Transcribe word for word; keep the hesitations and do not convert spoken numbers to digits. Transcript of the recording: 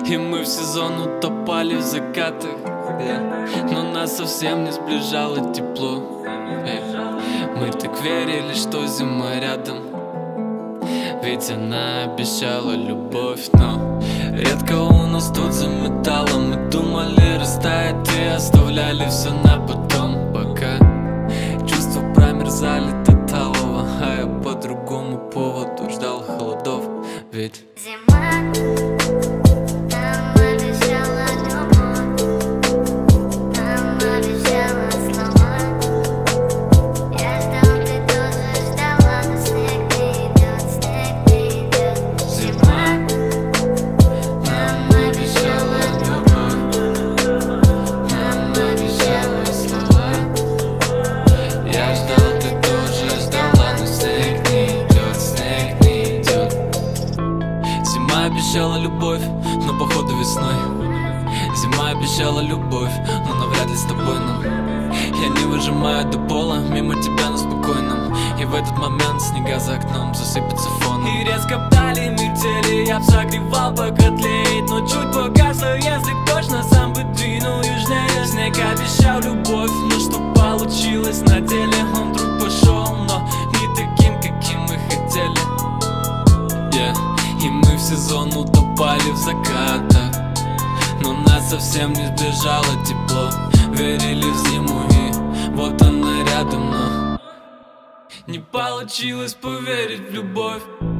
И мы в сезон утопали в закатах, yeah. Но нас совсем не сближало тепло, yeah. Мы так верили, что зима рядом, ведь она обещала любовь. Но редко у нас тут заметало. Мы думали растает и оставляли все на потом, пока чувства промерзали до талого. А я по другому поводу ждал холодов, ведь зима нам обещала любовь, нам обещала слова. Я ждал, ты тоже ждала, но снег не идет, снег не идет. Зима нам обещала любовь, нам обещала слова. я ждал, ты тоже ждала, но снег не идет, снег не идет. Зима обещала любовь, но походу весной. Зима обещала любовь, но навряд ли с тобой, но я не выжимаю до пола, мимо тебя на спокойном. И в этот момент снега за окном засыпется фоном. И резко вдали метели, я б согревал, пока тлеет, но чуть погасло, если б точно сам бы двинул южнее. Снег обещал любовь, но что получилось на деле? Он вдруг пошел, но не таким, каким мы хотели, yeah. И мы в сезон утопали в закатах, но нас совсем не сближало тепло. Верили в зиму и вот она рядом, но не получилось поверить в любовь.